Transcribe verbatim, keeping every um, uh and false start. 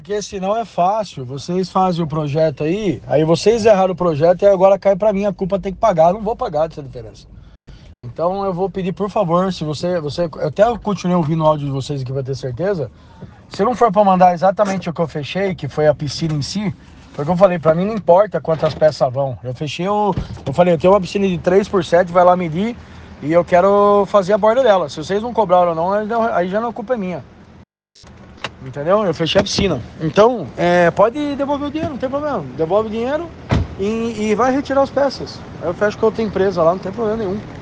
Porque senão é fácil, vocês fazem o projeto aí, aí vocês erraram o projeto e agora cai pra mim, a culpa tem que pagar, eu não vou pagar dessa diferença. Então eu vou pedir, por favor, se você, você, eu até continuei ouvindo o áudio de vocês aqui pra ter certeza, se não for pra mandar exatamente o que eu fechei, que foi a piscina em si, foi o que eu falei, pra mim não importa quantas peças vão, eu fechei, o, eu falei, eu tenho uma piscina de três por sete, vai lá medir e eu quero fazer a borda dela, se vocês não cobraram ou não, aí já não é culpa minha. Entendeu? Eu fechei a piscina. Então, é, pode devolver o dinheiro, não tem problema. Devolve o dinheiro e, e vai retirar as peças. Aí eu fecho com outra empresa lá, não tem problema nenhum.